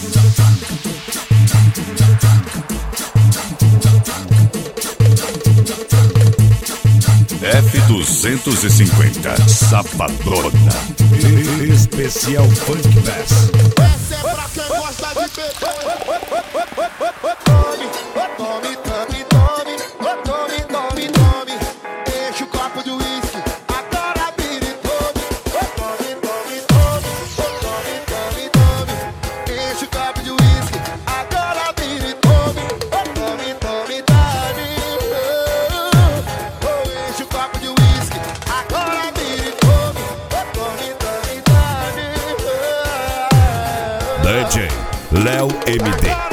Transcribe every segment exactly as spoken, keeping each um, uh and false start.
F duzentos e cinquenta Safadona. Especial Funk Bass. Essa é pra quem gosta de beber. Tome, tome, tome, tome, tome, tome. Enche o copo de uísque, agora vira e tome. Tome, tome, tome, tome, tome, tome. Enche o copo de uísque, agora vira e tome. Tome, tome, tome. Enche o copo de uísque, agora vira e tome. Tome, tome, tome. D J Léo M D.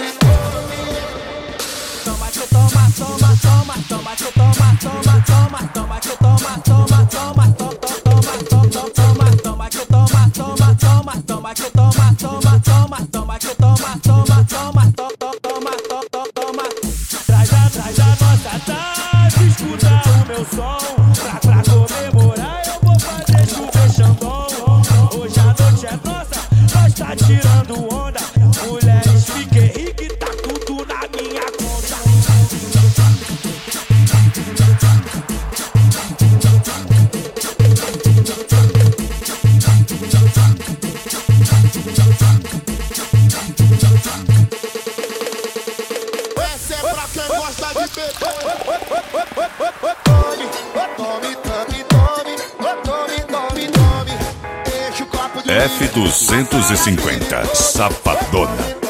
Tirando onda, mulheres fiquem ricas, tá tudo na minha conta. Essa é pra quem gosta de beber. Tome, tome, tome, tome, tome, tome, tome. Enche o copo de F duzentos e cinquenta Safadona.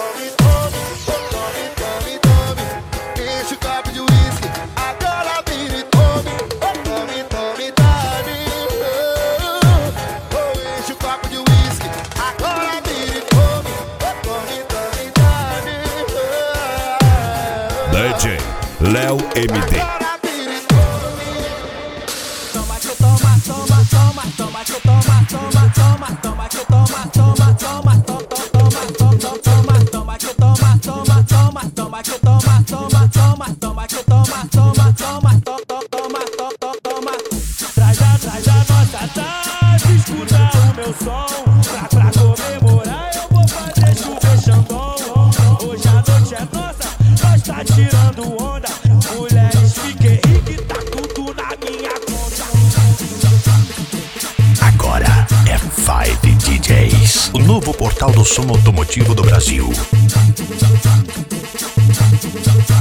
Enche o copo de uísque, agora vira e tome. Tome, tome, tome. Enche o copo de uísque, agora vira e tome. Tome, tome, tome. D J Léo M D. Toma que toma, toma, toma, toma que toma, toma, toma, toma que toma, toma, toma, toma, toma, toma, toma que toma, toma, toma, toma que toma, toma, toma, toma que toma, toma, toma, toma, toma, toma. Traz a, traz a nossa tarde, escuta o meu som. Pra, pra comemorar eu vou fazer chover Xandão. Hoje a noite é nossa, nós tá tirando onda. Mulheres fiquem ricas, tá tudo na minha conta. Agora é Five D Js, o novo portal do som automotivo do Brasil.